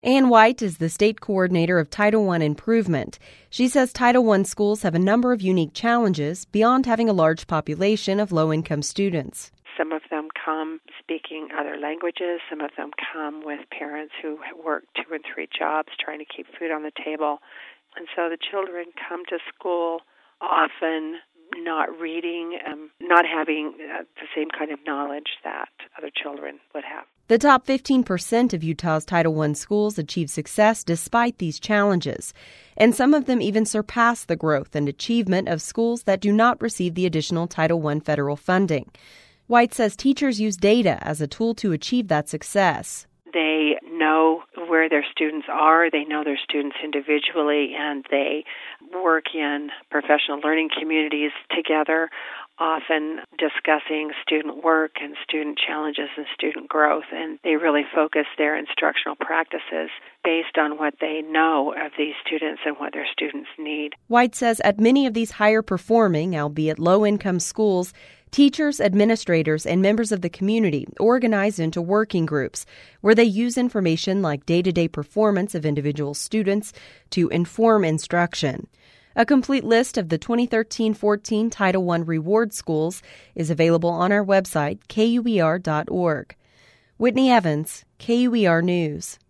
Ann White is the state coordinator of Title I Improvement. She says Title I schools have a number of unique challenges beyond having a large population of low-income students. Some of them come speaking other languages. Some of them come with parents who work 2 and 3 jobs trying to keep food on the table. And so the children come to school often not reading, not having the same kind of knowledge that other children would have. The top 15% of Utah's Title I schools achieve success despite these challenges, and some of them even surpass the growth and achievement of schools that do not receive the additional Title I federal funding. White says teachers use data as a tool to achieve that success. They know where their students are, they know their students individually, and they work in professional learning communities together, often discussing student work and student challenges and student growth, and they really focus their instructional practices based on what they know of these students and what their students need. White says at many of these higher-performing, albeit low-income schools, teachers, administrators, and members of the community organize into working groups where they use information like day-to-day performance of individual students to inform instruction. A complete list of the 2013-14 Title I reward schools is available on our website, KUER.org. Whitney Evans, KUER News.